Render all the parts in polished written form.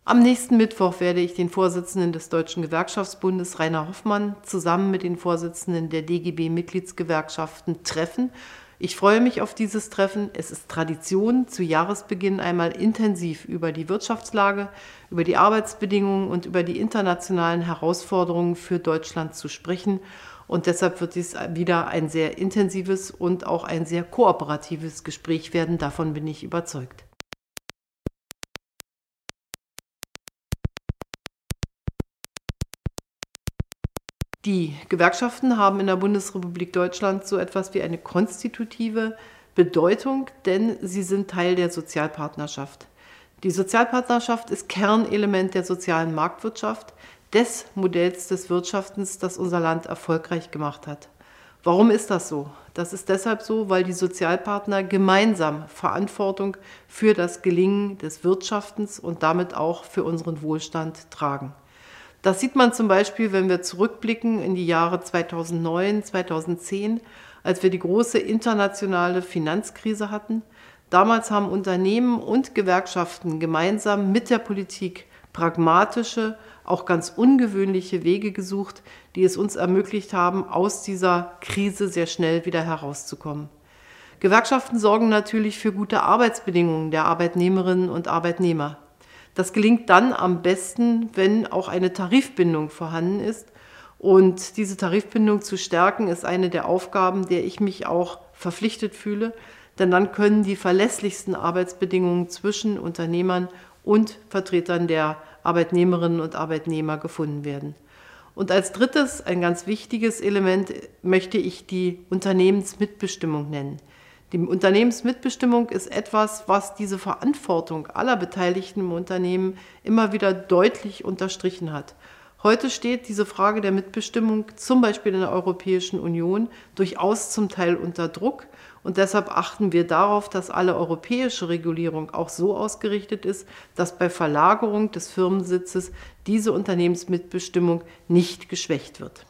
Am nächsten Mittwoch werde ich den Vorsitzenden des Deutschen Gewerkschaftsbundes, Rainer Hoffmann, zusammen mit den Vorsitzenden der DGB-Mitgliedsgewerkschaften treffen. Ich freue mich auf dieses Treffen. Es ist Tradition, zu Jahresbeginn einmal intensiv über die Wirtschaftslage, über die Arbeitsbedingungen und über die internationalen Herausforderungen für Deutschland zu sprechen. Und deshalb wird dies wieder ein sehr intensives und auch ein sehr kooperatives Gespräch werden. Davon bin ich überzeugt. Die Gewerkschaften haben in der Bundesrepublik Deutschland so etwas wie eine konstitutive Bedeutung, denn sie sind Teil der Sozialpartnerschaft. Die Sozialpartnerschaft ist Kernelement der sozialen Marktwirtschaft, des Modells des Wirtschaftens, das unser Land erfolgreich gemacht hat. Warum ist das so? Das ist deshalb so, weil die Sozialpartner gemeinsam Verantwortung für das Gelingen des Wirtschaftens und damit auch für unseren Wohlstand tragen. Das sieht man zum Beispiel, wenn wir zurückblicken in die Jahre 2009, 2010, als wir die große internationale Finanzkrise hatten. Damals haben Unternehmen und Gewerkschaften gemeinsam mit der Politik pragmatische, auch ganz ungewöhnliche Wege gesucht, die es uns ermöglicht haben, aus dieser Krise sehr schnell wieder herauszukommen. Gewerkschaften sorgen natürlich für gute Arbeitsbedingungen der Arbeitnehmerinnen und Arbeitnehmer. Das gelingt dann am besten, wenn auch eine Tarifbindung vorhanden ist. Und diese Tarifbindung zu stärken, ist eine der Aufgaben, der ich mich auch verpflichtet fühle. Denn dann können die verlässlichsten Arbeitsbedingungen zwischen Unternehmern und Vertretern der Arbeitnehmerinnen und Arbeitnehmer gefunden werden. Und als drittes, ein ganz wichtiges Element, möchte ich die Unternehmensmitbestimmung nennen. Die Unternehmensmitbestimmung ist etwas, was diese Verantwortung aller Beteiligten im Unternehmen immer wieder deutlich unterstrichen hat. Heute steht diese Frage der Mitbestimmung zum Beispiel in der Europäischen Union durchaus zum Teil unter Druck. Und deshalb achten wir darauf, dass alle europäische Regulierung auch so ausgerichtet ist, dass bei Verlagerung des Firmensitzes diese Unternehmensmitbestimmung nicht geschwächt wird.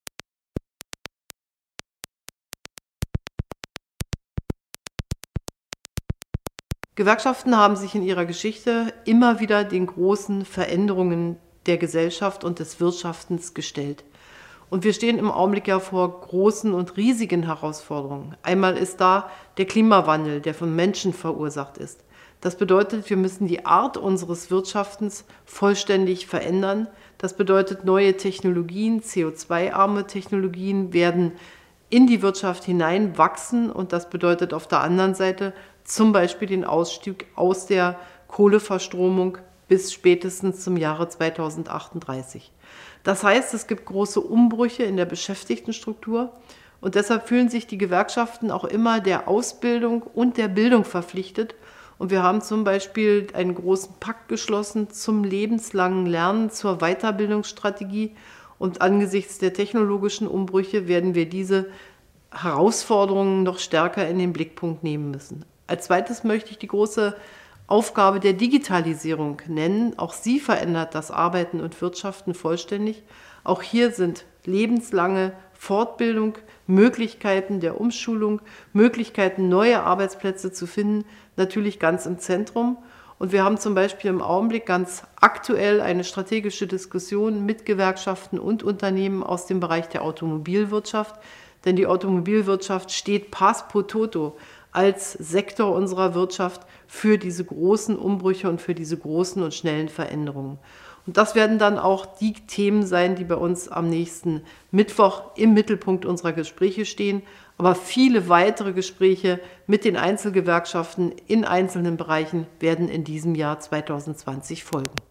Gewerkschaften haben sich in ihrer Geschichte immer wieder den großen Veränderungen der Gesellschaft und des Wirtschaftens gestellt. Und wir stehen im Augenblick ja vor großen und riesigen Herausforderungen. Einmal ist da der Klimawandel, der von Menschen verursacht ist. Das bedeutet, wir müssen die Art unseres Wirtschaftens vollständig verändern. Das bedeutet, neue Technologien, CO2-arme Technologien werden in die Wirtschaft hineinwachsen. Und das bedeutet auf der anderen Seite zum Beispiel den Ausstieg aus der Kohleverstromung bis spätestens zum Jahre 2038. Das heißt, es gibt große Umbrüche in der Beschäftigtenstruktur und deshalb fühlen sich die Gewerkschaften auch immer der Ausbildung und der Bildung verpflichtet. Und wir haben zum Beispiel einen großen Pakt geschlossen zum lebenslangen Lernen, zur Weiterbildungsstrategie. Und angesichts der technologischen Umbrüche werden wir diese Herausforderungen noch stärker in den Blickpunkt nehmen müssen. Als zweites möchte ich die große Aufgabe der Digitalisierung nennen. Auch sie verändert das Arbeiten und Wirtschaften vollständig. Auch hier sind lebenslange Fortbildung, Möglichkeiten der Umschulung, Möglichkeiten, neue Arbeitsplätze zu finden, natürlich ganz im Zentrum. Und wir haben zum Beispiel im Augenblick ganz aktuell eine strategische Diskussion mit Gewerkschaften und Unternehmen aus dem Bereich der Automobilwirtschaft. Denn die Automobilwirtschaft steht pars pro toto als Sektor unserer Wirtschaft für diese großen Umbrüche und für diese großen und schnellen Veränderungen. Und das werden dann auch die Themen sein, die bei uns am nächsten Mittwoch im Mittelpunkt unserer Gespräche stehen. Aber viele weitere Gespräche mit den Einzelgewerkschaften in einzelnen Bereichen werden in diesem Jahr 2020 folgen.